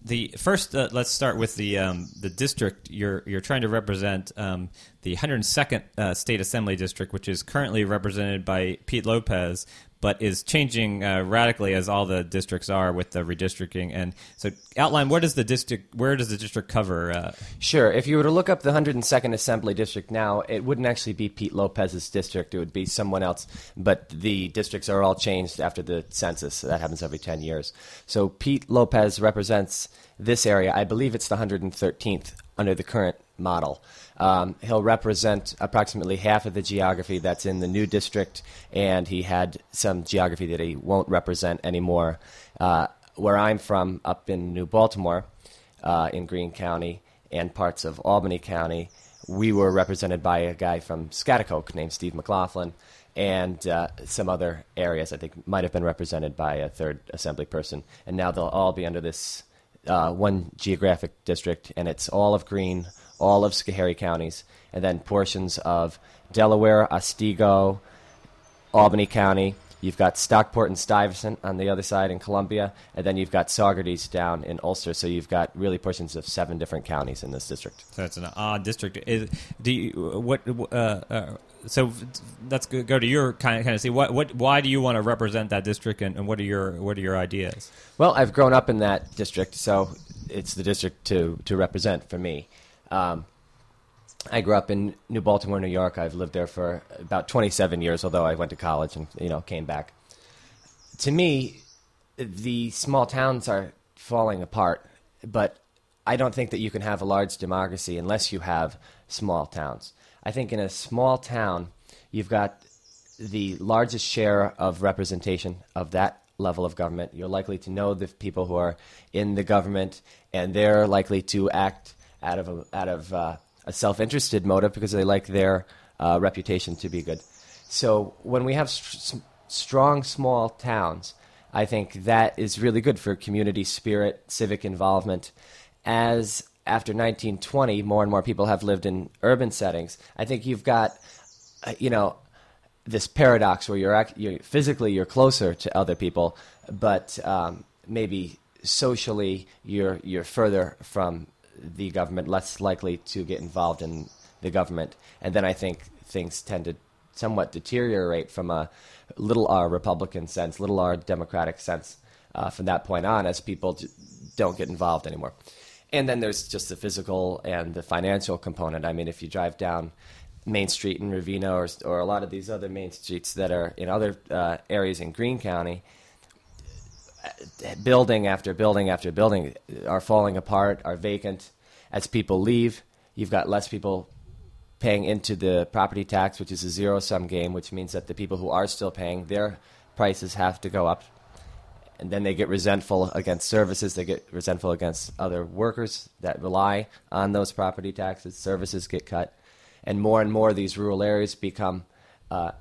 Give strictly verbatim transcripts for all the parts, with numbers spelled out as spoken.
the first, uh, let's start with the um, the district. You're you're trying to represent um, the one hundred second uh, State Assembly District, which is currently represented by Pete Lopez, but is changing uh, radically as all the districts are with the redistricting. And so, outline what is the district? Where does the district cover? Uh, sure. If you were to look up the one hundred second Assembly District now, it wouldn't actually be Pete Lopez's district. It would be someone else. But the districts are all changed after the census. That happens every ten years. So Pete Lopez represents this area. I believe it's the one hundred thirteenth under the current model. Um, he'll represent approximately half of the geography that's in the new district, and he had some geography that he won't represent anymore. Uh, where I'm from, up in New Baltimore, uh, in Greene County, and parts of Albany County, we were represented by a guy from Schaghticoke named Steve McLaughlin, and uh, some other areas I think might have been represented by a third assembly person. And now they'll all be under this uh, one geographic district, and it's all of Greene, all of Schoharie counties, and then portions of Delaware, Otsego, Albany County. You've got Stockport and Stuyvesant on the other side in Columbia, and then you've got Saugerties down in Ulster. So you've got really portions of seven different counties in this district. So it's an odd district. Is, do you, what? Uh, uh, so let's go, go to your kind of kind of see what what why do you want to represent that district, and, and what are your what are your ideas? Well, I've grown up in that district, so it's the district to to represent for me. Um, I grew up in New Baltimore, New York. I've lived there for about twenty-seven years, although I went to college and, you know, came back. To me, the small towns are falling apart, but I don't think that you can have a large democracy unless you have small towns. I think in a small town, you've got the largest share of representation of that level of government. You're likely to know the people who are in the government, and they're likely to act out of a, out of uh, a self-interested motive because they like their uh, reputation to be good. So when we have st- strong small towns, I think that is really good for community spirit, civic involvement. As after nineteen twenty, more and more people have lived in urban settings, I think you've got, uh, you know, this paradox where you're, act- you're physically you're closer to other people, but um, maybe socially you're you're further from the government, less likely to get involved in the government. And then I think things tend to somewhat deteriorate from a little r Republican sense, little r Democratic sense uh, from that point on as people d- don't get involved anymore. And then there's just the physical and the financial component. I mean, if you drive down Main Street in Ravina or, or a lot of these other main streets that are in other uh, areas in Greene County, building after building after building are falling apart, are vacant. As people leave, you've got less people paying into the property tax, which is a zero-sum game, which means that the people who are still paying, their prices have to go up. And then they get resentful against services. They get resentful against other workers that rely on those property taxes. Services get cut. And more and more these rural areas become uh,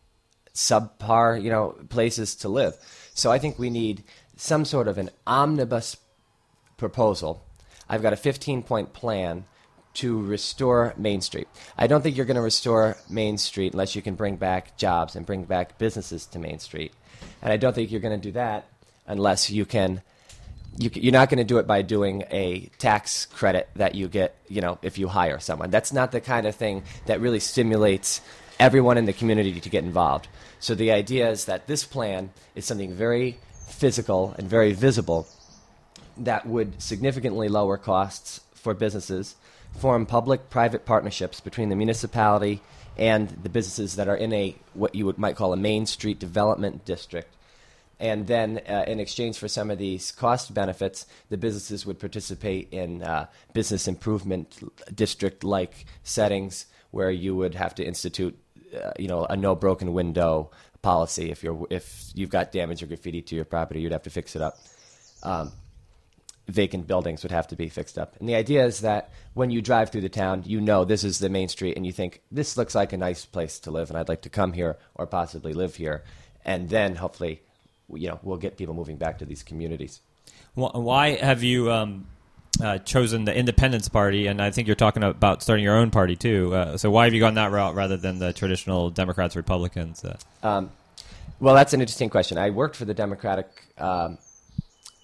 subpar, you know, places to live. So I think we need some sort of an omnibus proposal. I've got a fifteen-point plan to restore Main Street. I don't think you're going to restore Main Street unless you can bring back jobs and bring back businesses to Main Street. And I don't think you're going to do that unless you can you, you're not going to do it by doing a tax credit that you get, you know, if you hire someone. That's not the kind of thing that really stimulates everyone in the community to get involved. So the idea is that this plan is something very physical and very visible that would significantly lower costs for businesses, form public-private partnerships between the municipality and the businesses that are in a what you would, might call a Main Street development district. And then uh, in exchange for some of these cost benefits, the businesses would participate in uh, business improvement district-like settings where you would have to institute, uh, you know, a no broken window policy. If you're if you've got damage or graffiti to your property, you'd have to fix it up. Um, vacant buildings would have to be fixed up. And the idea is that when you drive through the town, you know this is the Main Street, and you think, this looks like a nice place to live, and I'd like to come here or possibly live here. And then hopefully, you know, we'll get people moving back to these communities. Why have you um, uh, chosen the Independence Party? And I think you're talking about starting your own party, too. Uh, so why have you gone that route rather than the traditional Democrats, Republicans? Uh? Um, well, that's an interesting question. I worked for the Democratic um,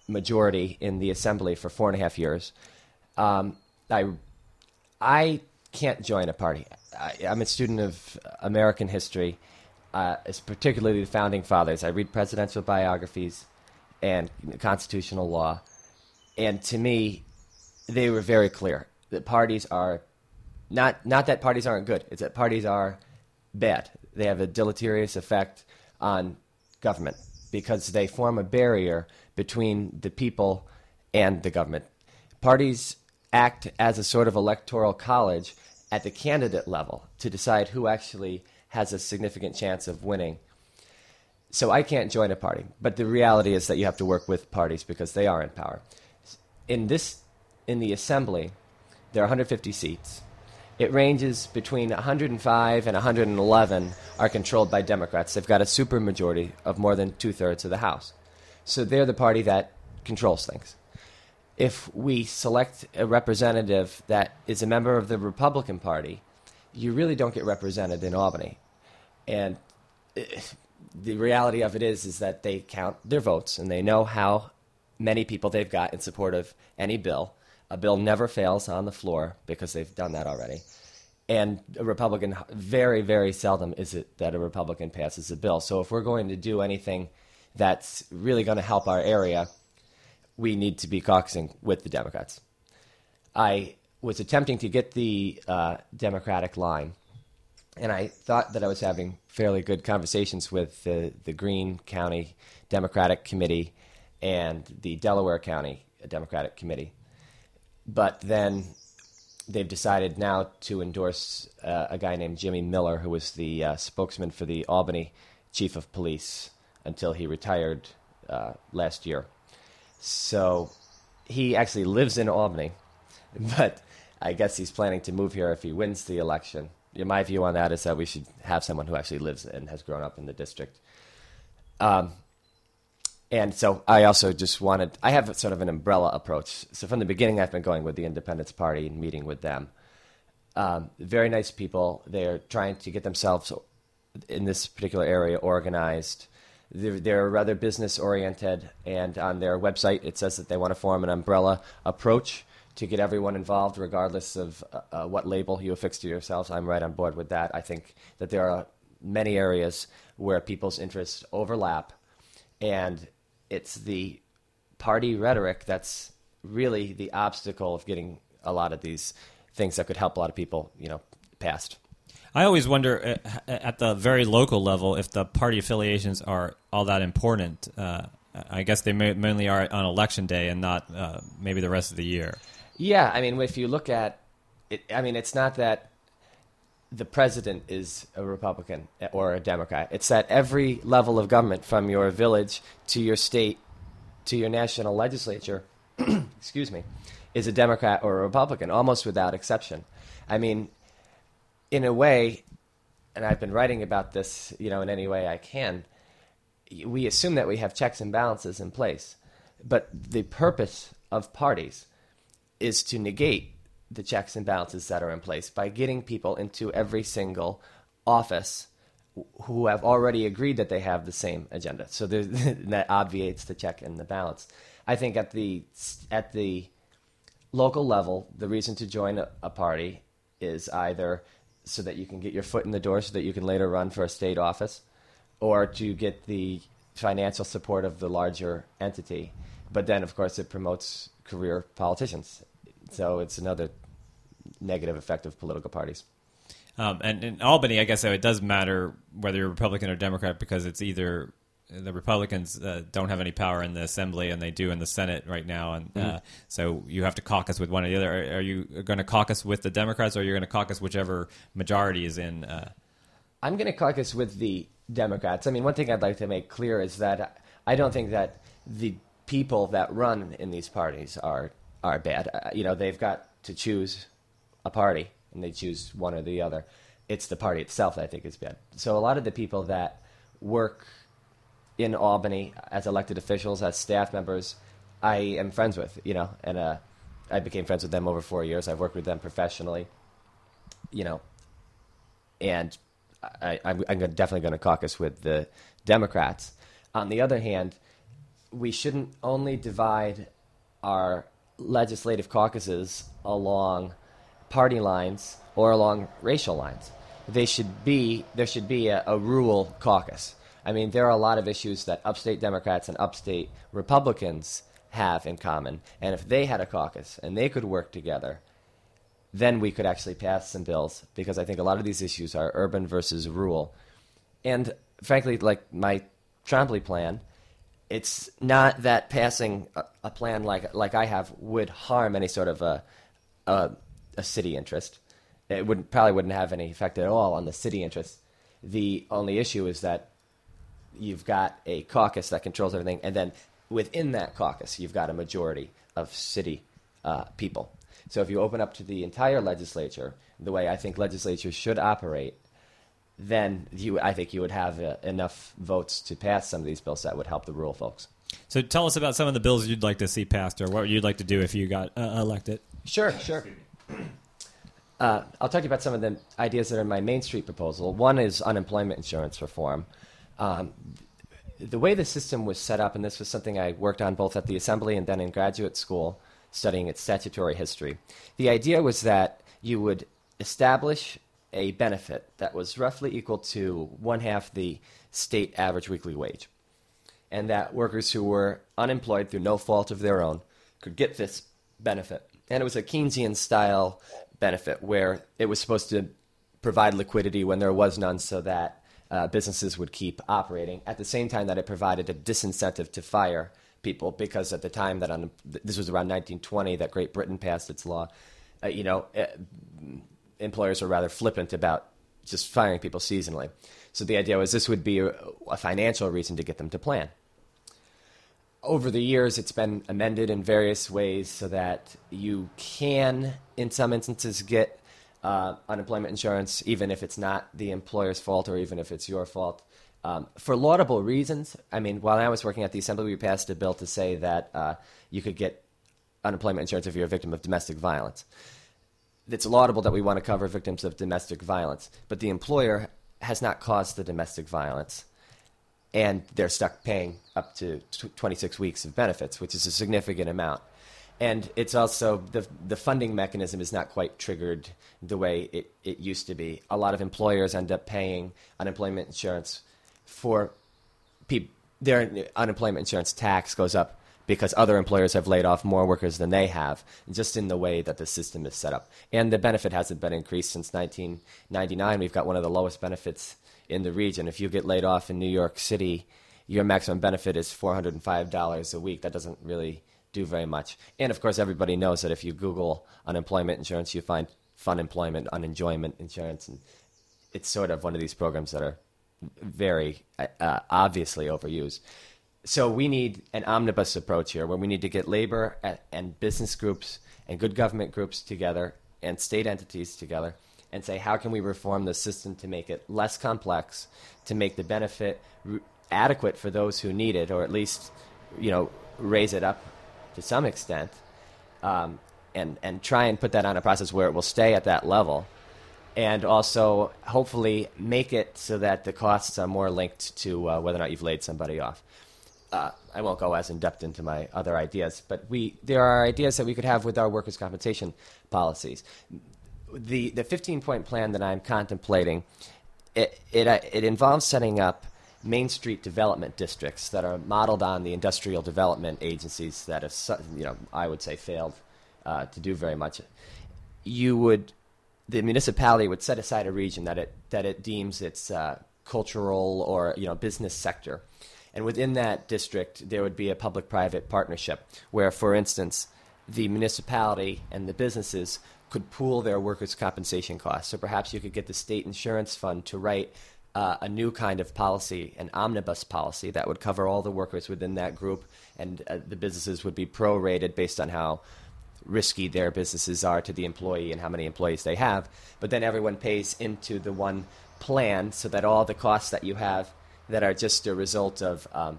majority in the assembly for four and a half years. Um, I, I can't join a party. I, I'm a student of American history, uh, it's particularly the Founding Fathers. I read presidential biographies and constitutional law, and to me, they were very clear that parties are not not that parties aren't good. It's that parties are bad. They have a deleterious effect on government because they form a barrier between the people and the government. Parties act as a sort of electoral college at the candidate level to decide who actually has a significant chance of winning. So I can't join a party, but the reality is that you have to work with parties because they are in power. In this, in the assembly, there are one hundred fifty seats. It ranges between one hundred five and one hundred eleven are controlled by Democrats. They've got a supermajority of more than two-thirds of the House. So they're the party that controls things. If we select a representative that is a member of the Republican Party, you really don't get represented in Albany. And the reality of it is, is that they count their votes, and they know how many people they've got in support of any bill. A bill never fails on the floor because they've done that already. And a Republican, very, very seldom is it that a Republican passes a bill. So if we're going to do anything that's really going to help our area, we need to be caucusing with the Democrats. I was attempting to get the uh, Democratic line, and I thought that I was having fairly good conversations with the, the Greene County Democratic Committee and the Delaware County Democratic Committee. But then they've decided now to endorse uh, a guy named Jimmy Miller, who was the uh, spokesman for the Albany Chief of Police until he retired uh, last year. So he actually lives in Albany, but I guess he's planning to move here if he wins the election. My view on that is that we should have someone who actually lives and has grown up in the district. Um, and so I also just wanted, I have sort of an umbrella approach. So from the beginning, I've been going with the Independence Party and meeting with them. Um, very nice people. They're trying to get themselves in this particular area organized. They're, they're rather business-oriented, and on their website, it says that they want to form an umbrella approach to get everyone involved, regardless of uh, uh, what label you affix to yourselves. I'm right on board with that. I think that there are many areas where people's interests overlap, and it's the party rhetoric that's really the obstacle of getting a lot of these things that could help a lot of people, you know, passed. I always wonder uh, at the very local level if the party affiliations are all that important. Uh, I guess they may, mainly are on election day and not uh, maybe the rest of the year. Yeah, I mean, if you look at it, I mean, it's not that the president is a Republican or a Democrat. It's that every level of government, from your village to your state to your national legislature, excuse me, is a Democrat or a Republican, almost without exception. I mean, in a way, and I've been writing about this, you know, in any way I can, we assume that we have checks and balances in place. But the purpose of parties is to negate the checks and balances that are in place by getting people into every single office who have already agreed that they have the same agenda. So that obviates the check and the balance. I think at the at the local level, the reason to join a, a party is either so that you can get your foot in the door so that you can later run for a state office, or to get the financial support of the larger entity. But then, of course, it promotes career politicians. So it's another negative effect of political parties. Um, and in Albany, I guess it does matter whether you're Republican or Democrat, because it's either the Republicans uh, don't have any power in the Assembly and they do in the Senate right now. And mm-hmm. uh, so you have to caucus with one or the other. Are, are you going to caucus with the Democrats, or are you going to caucus whichever majority is in? Uh... I'm going to caucus with the Democrats. I mean, one thing I'd like to make clear is that I don't think that the people that run in these parties are are bad. Uh, you know, they've got to choose a party, and they choose one or the other. It's the party itself that I think is bad. So a lot of the people that work in Albany as elected officials, as staff members, I am friends with, you know, and uh, I became friends with them over four years. I've worked with them professionally, you know, and I, I'm, I'm definitely going to caucus with the Democrats. On the other hand, we shouldn't only divide our legislative caucuses along party lines or along racial lines. They should be there should be a, a rural caucus. I mean, there are a lot of issues that upstate Democrats and upstate Republicans have in common, and if they had a caucus and they could work together, then we could actually pass some bills, because I think a lot of these issues are urban versus rural. And frankly, like my Trombley plan, it's not that passing a, a plan like like I have would harm any sort of a, a, a city interest. It wouldn't probably wouldn't have any effect at all on the city interest. The only issue is that you've got a caucus that controls everything, and then within that caucus, you've got a majority of city uh, people. So if you open up to the entire legislature, the way I think legislatures should operate, then you, I think you would have uh, enough votes to pass some of these bills that would help the rural folks. So tell us about some of the bills you'd like to see passed, or what you'd like to do if you got uh, elected. Sure, sure. Uh, I'll talk to you about some of the ideas that are in my Main Street proposal. One is unemployment insurance reform. Um, the way the system was set up, and this was something I worked on both at the Assembly and then in graduate school, studying its statutory history. The idea was that you would establish a benefit that was roughly equal to one half the state average weekly wage, and that workers who were unemployed through no fault of their own could get this benefit. And it was a Keynesian-style benefit where it was supposed to provide liquidity when there was none, so that uh, businesses would keep operating, at the same time that it provided a disincentive to fire people, because at the time that on, this was around nineteen twenty that Great Britain passed its law, uh, you know, uh, employers were rather flippant about just firing people seasonally. So the idea was this would be a, a financial reason to get them to plan. Over the years, it's been amended in various ways so that you can, in some instances, get uh, unemployment insurance, even if it's not the employer's fault or even if it's your fault. Um, for laudable reasons. I mean, while I was working at the Assembly, we passed a bill to say that uh, you could get unemployment insurance if you're a victim of domestic violence. It's laudable that we want to cover victims of domestic violence, but the employer has not caused the domestic violence, and they're stuck paying up to twenty-six weeks of benefits, which is a significant amount. And it's also, the the funding mechanism is not quite triggered the way it, it used to be. A lot of employers end up paying unemployment insurance for people. Their unemployment insurance tax goes up because other employers have laid off more workers than they have, just in the way that the system is set up. And the benefit hasn't been increased since nineteen ninety-nine. We've got one of the lowest benefits in the region. If you get laid off in New York City, your maximum benefit is four hundred five dollars a week. That doesn't really do very much. And, of course, everybody knows that if you Google unemployment insurance, you find fun employment, unenjoyment insurance. And it's sort of one of these programs that are very uh, obviously overused. So we need an omnibus approach here, where we need to get labor and business groups and good government groups together and state entities together and say, how can we reform the system to make it less complex, to make the benefit r- adequate for those who need it, or at least, you know, raise it up to some extent, um, and, and try and put that on a process where it will stay at that level. And also, hopefully, make it so that the costs are more linked to uh, whether or not you've laid somebody off. Uh, I won't go as in-depth into my other ideas, but we there are ideas that we could have with our workers' compensation policies. The the fifteen-point plan that I'm contemplating, it, it, uh, it involves setting up Main Street development districts that are modeled on the industrial development agencies that have, you know, I would say failed uh, to do very much. You would... The municipality would set aside a region that it that it deems its uh, cultural or, you know, business sector, and within that district there would be a public-private partnership where, for instance, the municipality and the businesses could pool their workers' compensation costs. So perhaps you could get the state insurance fund to write uh, a new kind of policy, an omnibus policy that would cover all the workers within that group, and uh, the businesses would be prorated based on how risky their businesses are to the employee and how many employees they have. But then everyone pays into the one plan, so that all the costs that you have that are just a result of um,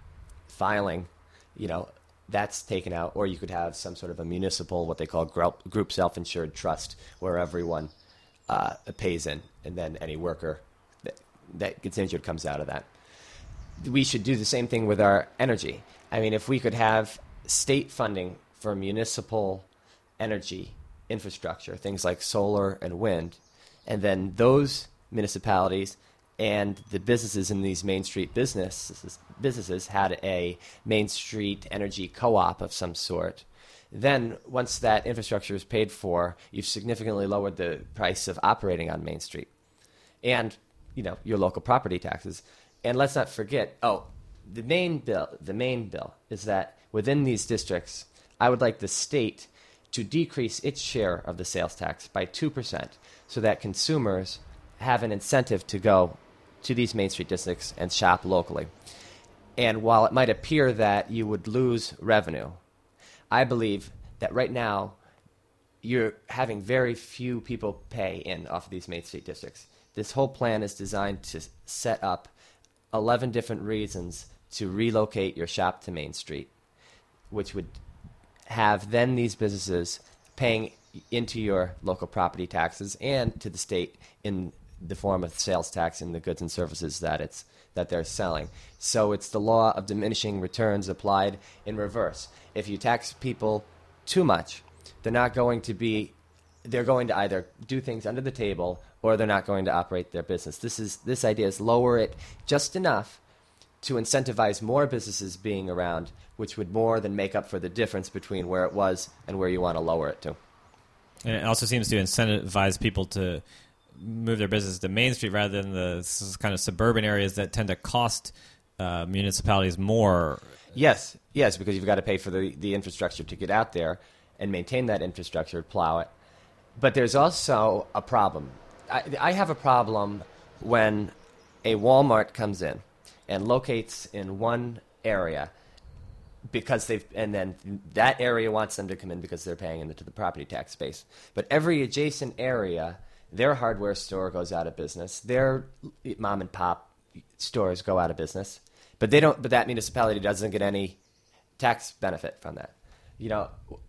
filing, you know, that's taken out. Or you could have some sort of a municipal, what they call group self-insured trust, where everyone uh, pays in, and then any worker that, that gets injured comes out of that. We should do the same thing with our energy. I mean, if we could have state funding for municipal energy infrastructure, things like solar and wind, and then those municipalities and the businesses in these Main Street businesses businesses had a Main Street energy co-op of some sort, then once that infrastructure is paid for, you've significantly lowered the price of operating on Main Street and, you know, your local property taxes. And let's not forget, oh, the main bill, the main bill is that within these districts, I would like the state to decrease its share of the sales tax by two percent so that consumers have an incentive to go to these Main Street districts and shop locally. And while it might appear that you would lose revenue, I believe that right now you're having very few people pay in off of these Main Street districts. This whole plan is designed to set up eleven different reasons to relocate your shop to Main Street, which would have then these businesses paying into your local property taxes and to the state in the form of sales tax in the goods and services that it's that they're selling. So it's the law of diminishing returns applied in reverse. If you tax people too much, they're not going to be they're going to either do things under the table or they're not going to operate their business. This is this idea is lower it just enough to incentivize more businesses being around, which would more than make up for the difference between where it was and where you want to lower it to. And it also seems to incentivize people to move their business to Main Street rather than the kind of suburban areas that tend to cost uh, municipalities more. Yes, yes, because you've got to pay for the, the infrastructure to get out there and maintain that infrastructure, plow it. But there's also a problem. I, I have a problem when a Walmart comes in and locates in one area because they've, and then that area wants them to come in because they're paying into the property tax base. But every adjacent area, their hardware store goes out of business. Their mom and pop stores go out of business. But they don't. But that municipality doesn't get any tax benefit from that. You know,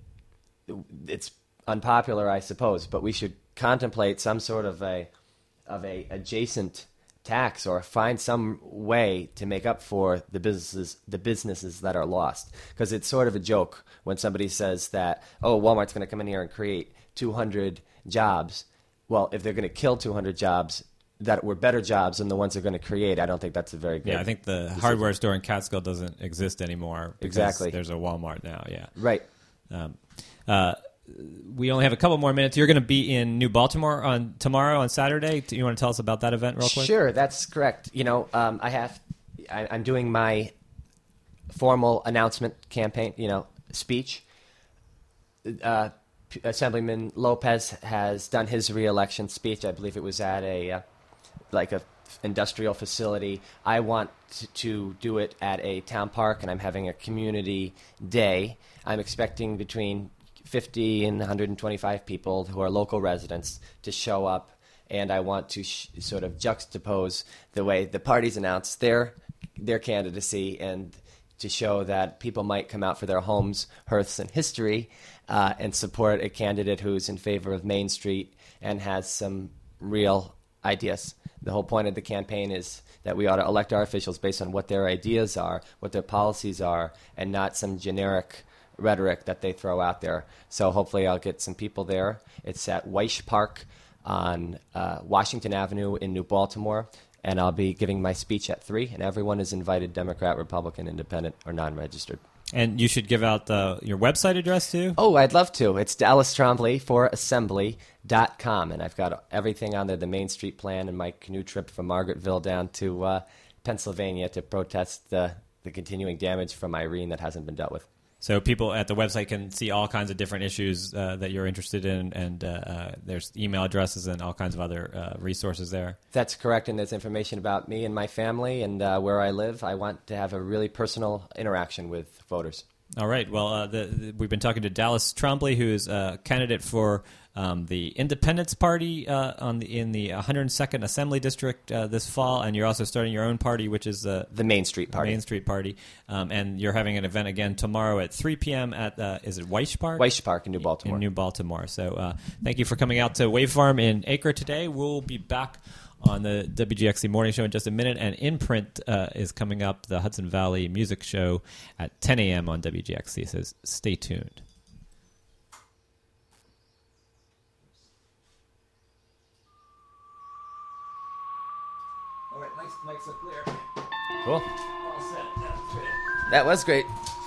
it's unpopular, I suppose, but we should contemplate some sort of a of a adjacent tax or find some way to make up for the businesses the businesses that are lost. Because it's sort of a joke when somebody says that, oh, Walmart's going to come in here and create two hundred jobs. Well, if they're going to kill two hundred jobs that were better jobs than the ones they're going to create, I don't think that's a very good Yeah, I think the decision. hardware store in Catskill doesn't exist anymore. Exactly. There's a Walmart now, yeah. Right. Um, uh, we only have a couple more minutes. You're going to be in New Baltimore on tomorrow on Saturday. Do you want to tell us about that event real quick? Sure, that's correct. You know, um, I have, I, I'm doing my formal announcement campaign, you know, speech. Uh, Assemblyman Lopez has done his re-election speech. I believe it was at a, uh, like a industrial facility. I want to, to do it at a town park, and I'm having a community day. I'm expecting between fifty and one hundred twenty-five people who are local residents to show up, and I want to sh- sort of juxtapose the way the parties announce their their candidacy and to show that people might come out for their homes, hearths, and history uh, and support a candidate who's in favor of Main Street and has some real ideas. The whole point of the campaign is that we ought to elect our officials based on what their ideas are, what their policies are, and not some generic rhetoric that they throw out there. So hopefully I'll get some people there. It's at Weish Park on uh, Washington Avenue in New Baltimore, and I'll be giving my speech at three, and everyone is invited, Democrat, Republican, Independent, or non-registered. And you should give out the, your website address, too? Oh, I'd love to. It's Dallas Trombley for Assembly dot com, and I've got everything on there, the Main Street plan and my canoe trip from Margaretville down to uh, Pennsylvania to protest the, the continuing damage from Irene that hasn't been dealt with. So people at the website can see all kinds of different issues uh, that you're interested in, and uh, uh, there's email addresses and all kinds of other uh, resources there. That's correct, and there's information about me and my family and uh, where I live. I want to have a really personal interaction with voters. All right. Well, uh, the, the, we've been talking to Dallas Trombley, who is a candidate for um, the Independence Party uh, on the, in the one hundred second Assembly District uh, this fall, and you're also starting your own party, which is uh, the Main Street Party. Main Street Party, um, and you're having an event again tomorrow at three p.m. at uh, is it Weish Park? Weish Park in New Baltimore. In New Baltimore. So uh, thank you for coming out to Wave Farm in Acre today. We'll be back on the W G X C Morning Show in just a minute. And In Print uh, is coming up, the Hudson Valley Music Show at ten a.m. on W G X C. So stay tuned. Cool. That was great.